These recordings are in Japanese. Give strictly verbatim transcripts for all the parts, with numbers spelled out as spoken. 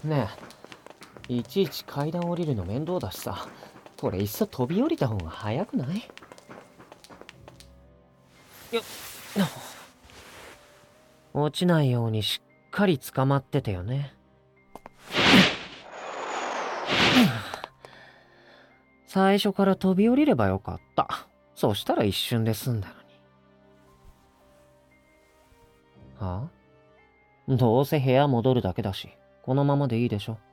ねえ、いちいち階段降りるの面倒だしさ、これいっそ飛び降りた方が早くない？よっ。落ちないようにしっかり捕まっててよね。最初から飛び降りればよかった。そしたら一瞬で済んだのに。はあ？どうせ部屋戻るだけだし、このままでいいでしょ。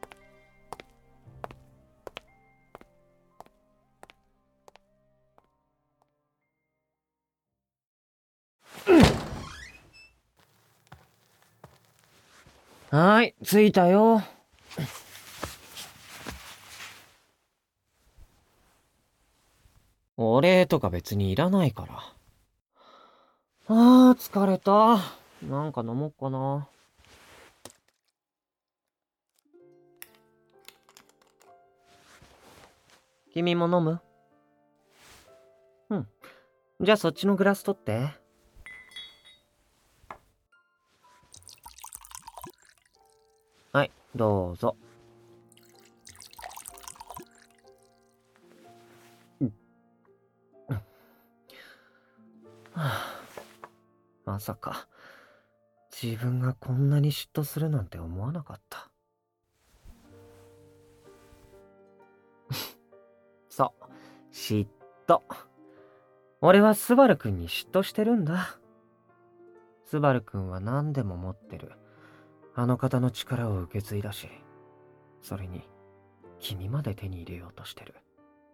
はい、着いたよ。お礼とか別にいらないから。あー、疲れた。なんか飲もっかな。君も飲む？うん。じゃあそっちのグラス取って。はい、どうぞ。はあ、まさか自分がこんなに嫉妬するなんて思わなかった。そう、嫉妬。俺はスバルくんに嫉妬してるんだ。スバルくんは何でも持ってるあの方の力を受け継いだし、それに君まで手に入れようとしてる。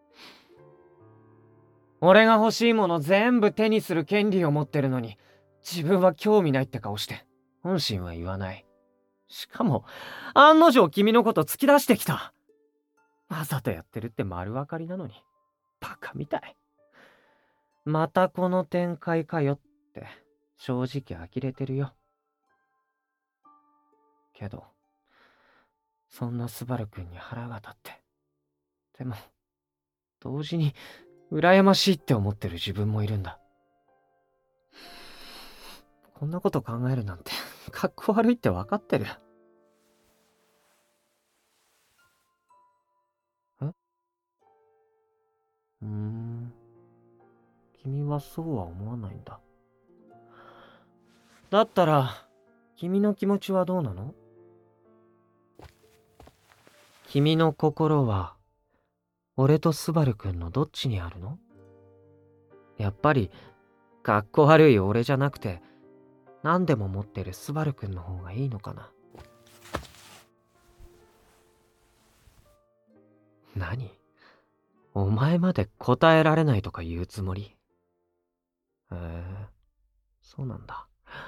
俺が欲しいもの全部手にする権利を持ってるのに、自分は興味ないって顔して本心は言わない。しかも案の定君のこと突き出してきた。わざとやってるって丸分かりなのにバカみたい。またこの展開かよって正直呆れてるよ。けどそんなスバルくんに腹が立って、でも同時に羨ましいって思ってる自分もいるんだ。こんなこと考えるなんてかっこ悪いって分かってる。え？うーん。君はそうは思わないんだ。だったら君の気持ちはどうなの？君の心は俺とスバルくんのどっちにあるの？やっぱりかっこ悪い俺じゃなくて何でも持ってるスバルくんの方がいいのかな。何？お前まで答えられないとか言うつもり？へえ、そうなんだ。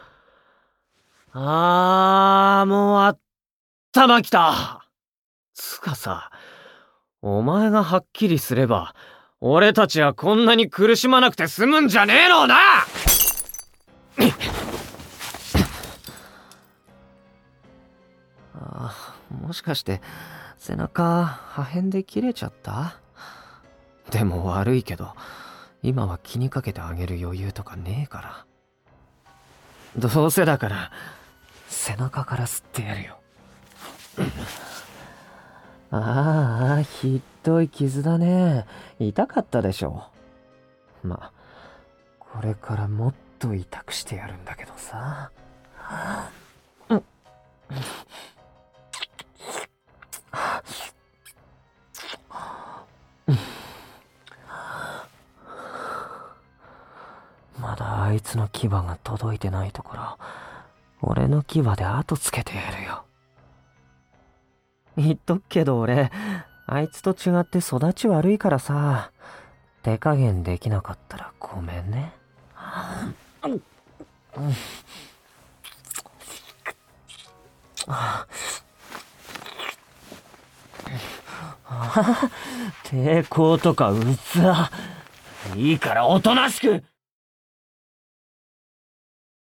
あー、もう頭きた。つかさ、お前がはっきりすれば俺たちはこんなに苦しまなくて済むんじゃねえのな。あー、もしかして背中破片で切れちゃった？でも悪いけど今は気にかけてあげる余裕とかねえから。どうせだから背中から吸ってやるよ。ああ、ひどい傷だね。痛かったでしょ。ま、これからもっと痛くしてやるんだけどさ。うん。まだあいつの牙が届いてないところ、俺の牙で後つけてやるよ。言っとくけど俺、あいつと違って育ち悪いからさ、手加減できなかったらごめんね。うん。抵抗とかうざ。いいからおとなしく